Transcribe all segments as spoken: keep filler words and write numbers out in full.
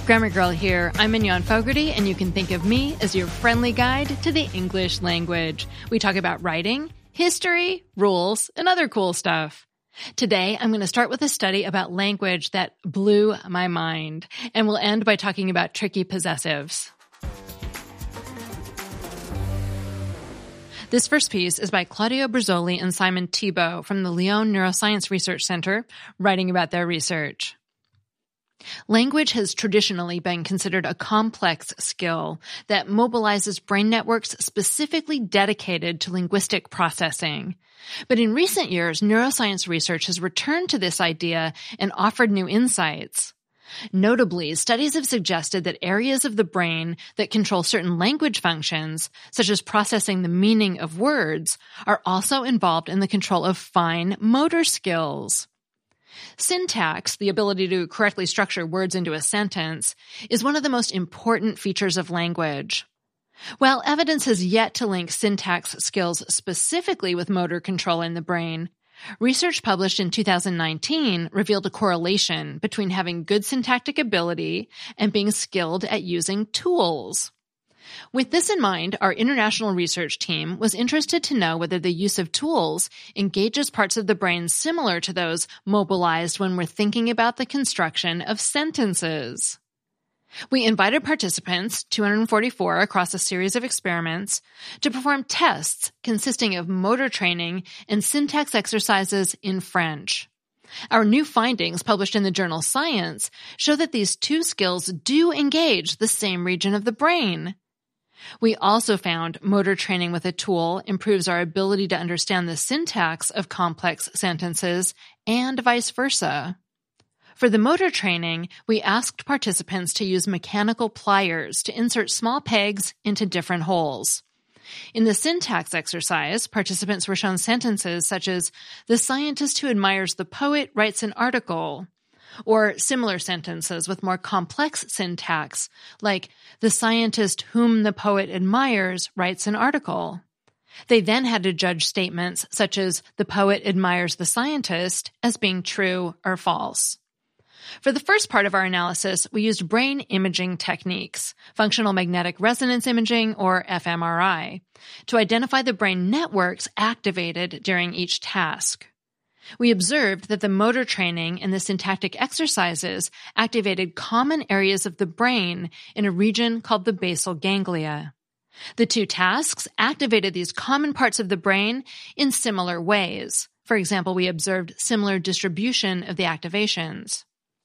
Grammar Girl here. I'm Mignon Fogarty, and you can think of me as your friendly guide to the English language. We talk about writing, history, rules, and other cool stuff. Today, I'm going to start with a study about language that blew my mind, and we'll end by talking about tricky possessives. This first piece is by Claudio Brezzoli and Simon Thibault from the Lyon Neuroscience Research Center, writing about their research. Language has traditionally been considered a complex skill that mobilizes brain networks specifically dedicated to linguistic processing. But in recent years, neuroscience research has returned to this idea and offered new insights. Notably, studies have suggested that areas of the brain that control certain language functions, such as processing the meaning of words, are also involved in the control of fine motor skills. Syntax, the ability to correctly structure words into a sentence, is one of the most important features of language. While evidence has yet to link syntax skills specifically with motor control in the brain, research published in two thousand nineteen revealed a correlation between having good syntactic ability and being skilled at using tools. With this in mind, our international research team was interested to know whether the use of tools engages parts of the brain similar to those mobilized when we're thinking about the construction of sentences. We invited participants, two hundred forty-four across a series of experiments, to perform tests consisting of motor training and syntax exercises in French. Our new findings, published in the journal Science, show that these two skills do engage the same region of the brain. We also found motor training with a tool improves our ability to understand the syntax of complex sentences and vice versa. For the motor training, we asked participants to use mechanical pliers to insert small pegs into different holes. In the syntax exercise, participants were shown sentences such as, "The scientist who admires the poet writes an article," or similar sentences with more complex syntax, like, "The scientist whom the poet admires writes an article." They then had to judge statements such as, "The poet admires the scientist," as being true or false. For the first part of our analysis, we used brain imaging techniques, functional magnetic resonance imaging, or f M R I, to identify the brain networks activated during each task. We observed that the motor training and the syntactic exercises activated common areas of the brain in a region called the basal ganglia. The two tasks activated these common parts of the brain in similar ways. For example, we observed similar distribution of the activations.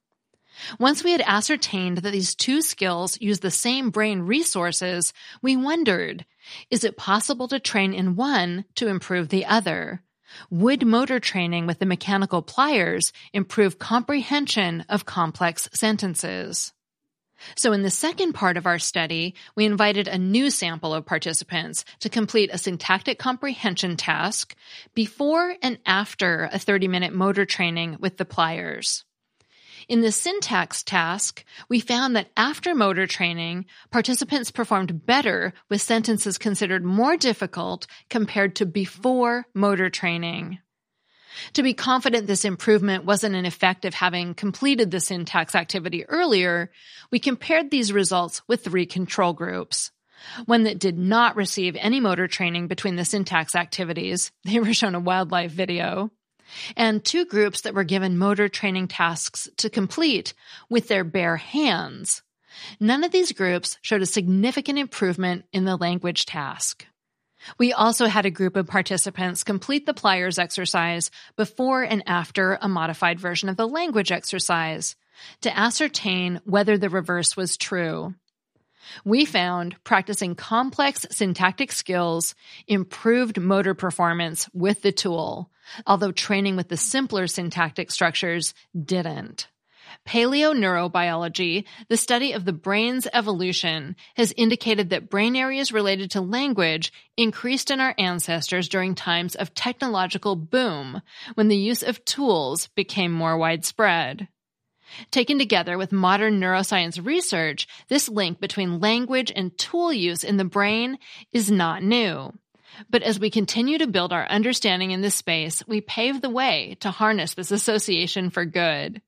Once we had ascertained that these two skills use the same brain resources, we wondered, is it possible to train in one to improve the other? Would motor training with the mechanical pliers improve comprehension of complex sentences? So in the second part of our study, we invited a new sample of participants to complete a syntactic comprehension task before and after a thirty-minute motor training with the pliers. In the syntax task, we found that after motor training, participants performed better with sentences considered more difficult compared to before motor training. To be confident this improvement wasn't an effect of having completed the syntax activity earlier, we compared these results with three control groups. One that did not receive any motor training between the syntax activities, they were shown a wildlife video, and two groups that were given motor training tasks to complete with their bare hands. None of these groups showed a significant improvement in the language task. We also had a group of participants complete the pliers exercise before and after a modified version of the language exercise to ascertain whether the reverse was true. We found practicing complex syntactic skills improved motor performance with the tool, although training with the simpler syntactic structures didn't. Paleoneurobiology, the study of the brain's evolution, has indicated that brain areas related to language increased in our ancestors during times of technological boom, when the use of tools became more widespread. Taken together with modern neuroscience research, this link between language and tool use in the brain is not new. But as we continue to build our understanding in this space, we pave the way to harness this association for good.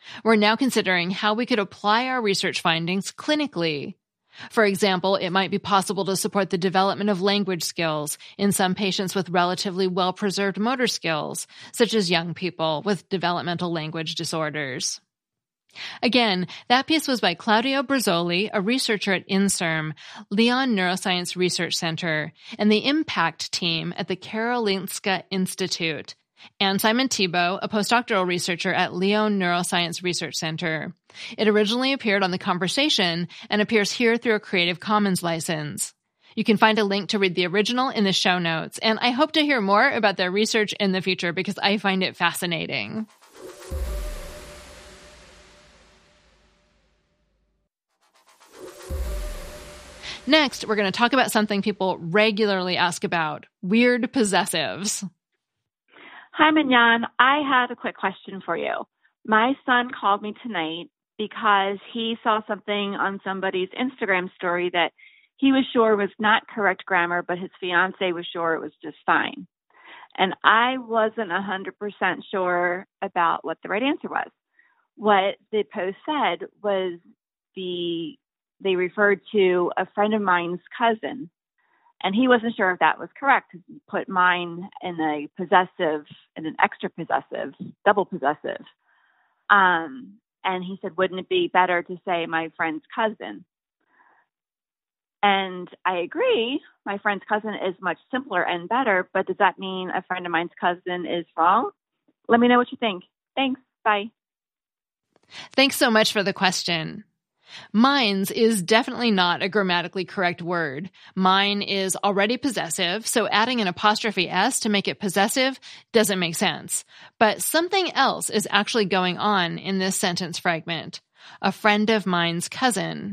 We're now considering how we could apply our research findings clinically. For example, it might be possible to support the development of language skills in some patients with relatively well-preserved motor skills, such as young people with developmental language disorders. Again, that piece was by Claudio Brazzoli, a researcher at INSERM, Lyon Neuroscience Research Center, and the IMPACT team at the Karolinska Institute, and Simon Thibault, a postdoctoral researcher at Lyon Neuroscience Research Center. It originally appeared on The Conversation and appears here through a Creative Commons license. You can find a link to read the original in the show notes, and I hope to hear more about their research in the future because I find it fascinating. Next, we're going to talk about something people regularly ask about, weird possessives. Hi, Mignon. I have a quick question for you. My son called me tonight because he saw something on somebody's Instagram story that he was sure was not correct grammar, but his fiance was sure it was just fine. And I wasn't one hundred percent sure about what the right answer was. What the post said was the they referred to a friend of mine's cousin. And he wasn't sure if that was correct. He put mine in a possessive, in an extra possessive, double possessive. Um, and he said, wouldn't it be better to say my friend's cousin? And I agree. My friend's cousin is much simpler and better, but does that mean a friend of mine's cousin is wrong? Let me know what you think. Thanks. Bye. Thanks so much for the question. Mine's is definitely not a grammatically correct word. Mine is already possessive, so adding an apostrophe S to make it possessive doesn't make sense. But something else is actually going on in this sentence fragment. A friend of mine's cousin.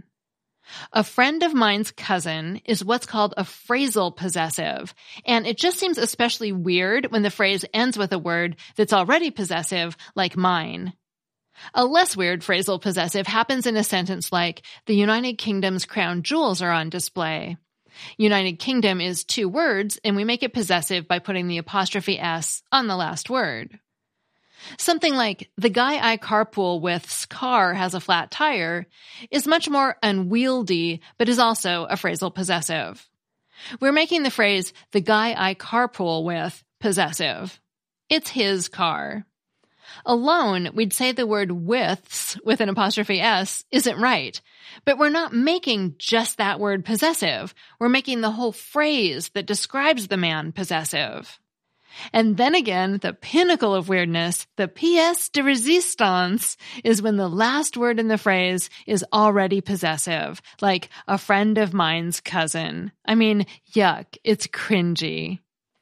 A friend of mine's cousin is what's called a phrasal possessive, and it just seems especially weird when the phrase ends with a word that's already possessive, like mine. A less weird phrasal possessive happens in a sentence like, the United Kingdom's crown jewels are on display. United Kingdom is two words, and we make it possessive by putting the apostrophe S on the last word. Something like, the guy I carpool with's car has a flat tire is much more unwieldy, but is also a phrasal possessive. We're making the phrase, the guy I carpool with, possessive. It's his car. Alone, we'd say the word withs with an apostrophe S isn't right. But we're not making just that word possessive. We're making the whole phrase that describes the man possessive. And then again, the pinnacle of weirdness, the pièce de résistance, is when the last word in the phrase is already possessive, like a friend of mine's cousin. I mean, yuck, it's cringy.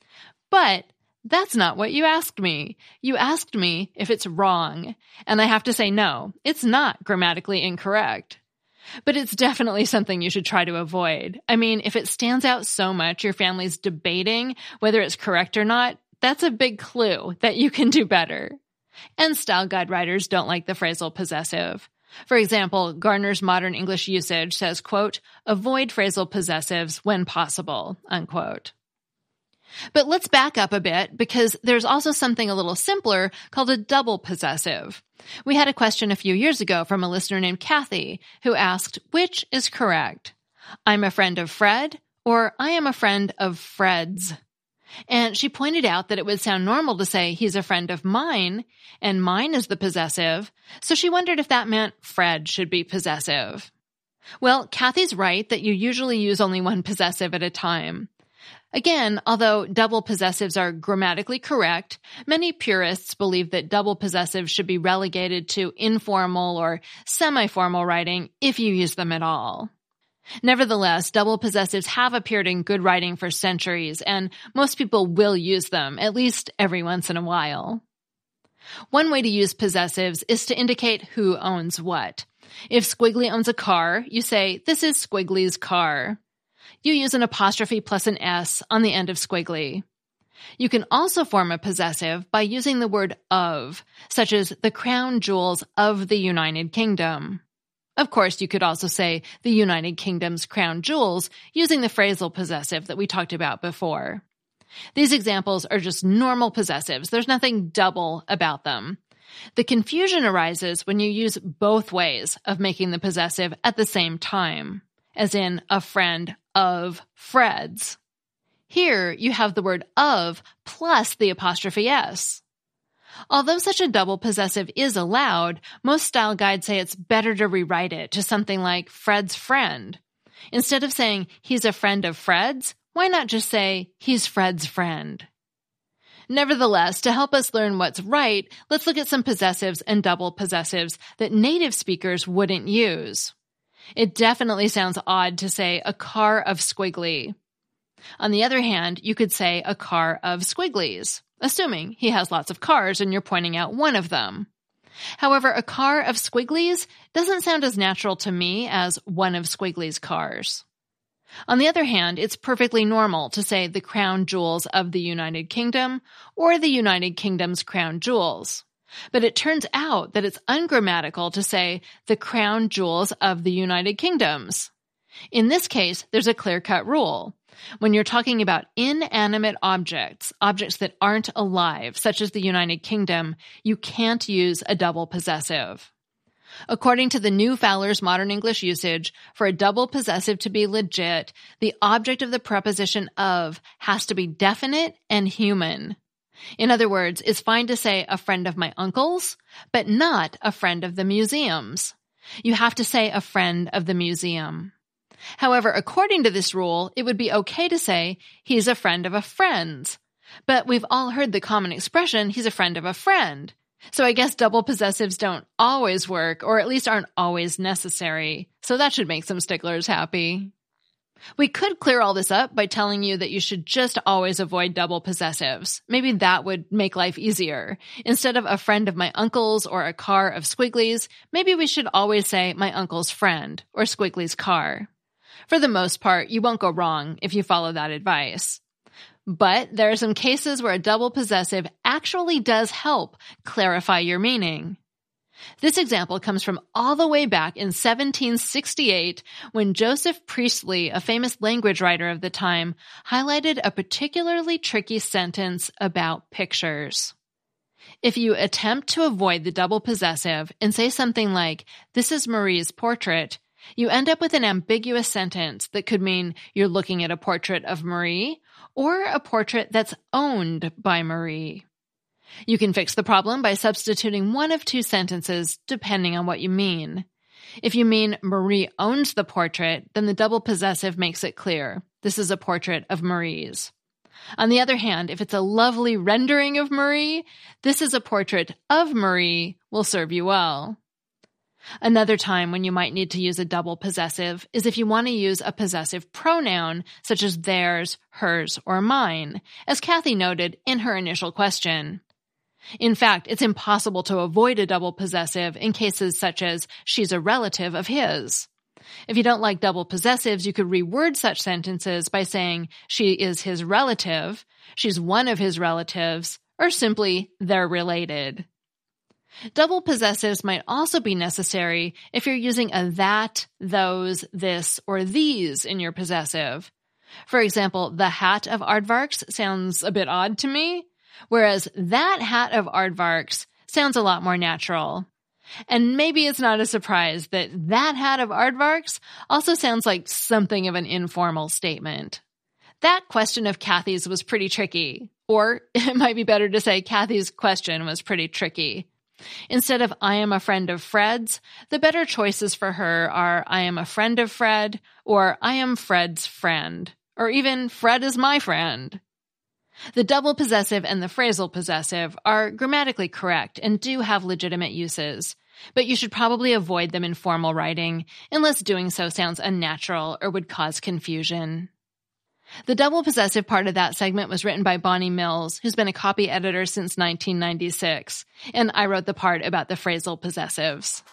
But that's not what you asked me. You asked me if it's wrong. And I have to say no, it's not grammatically incorrect. But it's definitely something you should try to avoid. I mean, if it stands out so much your family's debating whether it's correct or not, that's a big clue that you can do better. And style guide writers don't like the phrasal possessive. For example, Gardner's Modern English Usage says, quote, avoid phrasal possessives when possible, unquote. But let's back up a bit because there's also something a little simpler called a double possessive. We had a question a few years ago from a listener named Kathy who asked, which is correct? I'm a friend of Fred or I am a friend of Fred's? And she pointed out that it would sound normal to say he's a friend of mine and mine is the possessive. So she wondered if that meant Fred should be possessive. Well, Kathy's right that you usually use only one possessive at a time. Again, although double possessives are grammatically correct, many purists believe that double possessives should be relegated to informal or semi-formal writing if you use them at all. Nevertheless, double possessives have appeared in good writing for centuries, and most people will use them, at least every once in a while. One way to use possessives is to indicate who owns what. If Squiggly owns a car, you say, this is Squiggly's car. You use an apostrophe plus an S on the end of Squiggly. You can also form a possessive by using the word of, such as the crown jewels of the United Kingdom. Of course, you could also say the United Kingdom's crown jewels using the phrasal possessive that we talked about before. These examples are just normal possessives. There's nothing double about them. The confusion arises when you use both ways of making the possessive at the same time, as in a friend of Fred's. Here, you have the word of plus the apostrophe s. Although such a double possessive is allowed, most style guides say it's better to rewrite it to something like Fred's friend. Instead of saying he's a friend of Fred's, why not just say he's Fred's friend? Nevertheless, to help us learn what's right, let's look at some possessives and double possessives that native speakers wouldn't use. It definitely sounds odd to say a car of squiggly. On the other hand, you could say a car of squigglies, assuming he has lots of cars and you're pointing out one of them. However, a car of squigglies doesn't sound as natural to me as one of Squiggly's cars. On the other hand, it's perfectly normal to say the crown jewels of the United Kingdom or the United Kingdom's crown jewels. But it turns out that it's ungrammatical to say the crown jewels of the United Kingdoms. In this case, there's a clear-cut rule. When you're talking about inanimate objects, objects that aren't alive, such as the United Kingdom, you can't use a double possessive. According to the New Fowler's Modern English usage, for a double possessive to be legit, the object of the preposition of has to be definite and human. In other words, it's fine to say a friend of my uncle's, but not a friend of the museum's. You have to say a friend of the museum. However, according to this rule, it would be okay to say he's a friend of a friend's. But we've all heard the common expression, he's a friend of a friend. So I guess double possessives don't always work, or at least aren't always necessary. So that should make some sticklers happy. We could clear all this up by telling you that you should just always avoid double possessives. Maybe that would make life easier. Instead of a friend of my uncle's or a car of Squiggly's, maybe we should always say my uncle's friend or Squiggly's car. For the most part, you won't go wrong if you follow that advice. But there are some cases where a double possessive actually does help clarify your meaning. This example comes from all the way back in seventeen sixty-eight when Joseph Priestley, a famous language writer of the time, highlighted a particularly tricky sentence about pictures. If you attempt to avoid the double possessive and say something like, "This is Marie's portrait," you end up with an ambiguous sentence that could mean you're looking at a portrait of Marie or a portrait that's owned by Marie. You can fix the problem by substituting one of two sentences depending on what you mean. If you mean Marie owns the portrait, then the double possessive makes it clear. This is a portrait of Marie's. On the other hand, if it's a lovely rendering of Marie, this is a portrait of Marie will serve you well. Another time when you might need to use a double possessive is if you want to use a possessive pronoun such as theirs, hers, or mine, as Kathy noted in her initial question. In fact, it's impossible to avoid a double possessive in cases such as she's a relative of his. If you don't like double possessives, you could reword such sentences by saying she is his relative, she's one of his relatives, or simply they're related. Double possessives might also be necessary if you're using a that, those, this, or these in your possessive. For example, the hat of aardvarks sounds a bit odd to me, whereas that hat of aardvarks sounds a lot more natural. And maybe it's not a surprise that that hat of aardvarks also sounds like something of an informal statement. That question of Kathy's was pretty tricky, or it might be better to say Kathy's question was pretty tricky. Instead of I am a friend of Fred's, the better choices for her are I am a friend of Fred, or I am Fred's friend, or even Fred is my friend. The double possessive and the phrasal possessive are grammatically correct and do have legitimate uses, but you should probably avoid them in formal writing unless doing so sounds unnatural or would cause confusion. The double possessive part of that segment was written by Bonnie Mills, who's been a copy editor since nineteen ninety-six, and I wrote the part about the phrasal possessives.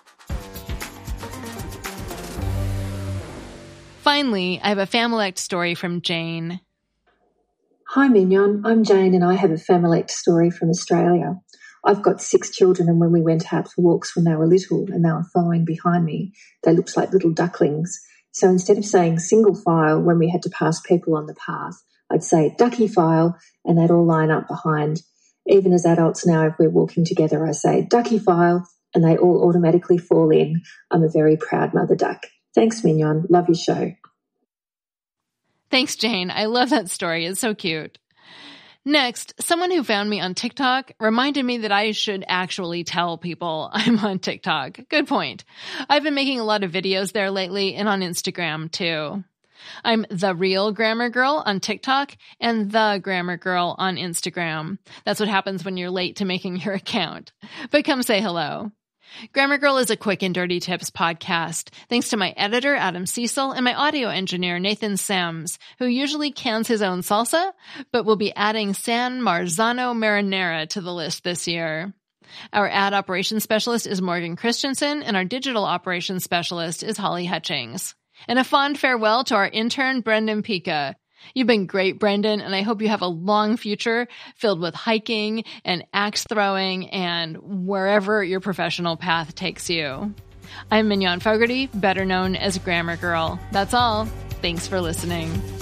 Finally, I have a Familect story from Jane. Hi Mignon, I'm Jane and I have a Familect story from Australia. I've got six children and when we went out for walks when they were little and they were following behind me, they looked like little ducklings. So instead of saying single file when we had to pass people on the path, I'd say ducky file and they'd all line up behind Even as adults now, if we're walking together, I say, ducky file, and they all automatically fall in. I'm a very proud mother duck. Thanks, Mignon. Love your show. Thanks, Jane. I love that story. It's so cute. Next, someone who found me on TikTok reminded me that I should actually tell people I'm on TikTok. Good point. I've been making a lot of videos there lately and on Instagram too. I'm The Real Grammar Girl on TikTok and The Grammar Girl on Instagram. That's what happens when you're late to making your account. But come say hello. Grammar Girl is a quick and dirty tips podcast, thanks to my editor, Adam Cecil, and my audio engineer, Nathan Sams, who usually cans his own salsa, but will be adding San Marzano marinara to the list this year. Our ad operations specialist is Morgan Christensen, and our digital operations specialist is Holly Hutchings. And a fond farewell to our intern, Brendan Pica. You've been great, Brendan, and I hope you have a long future filled with hiking and axe throwing and wherever your professional path takes you. I'm Mignon Fogarty, better known as Grammar Girl. That's all. Thanks for listening.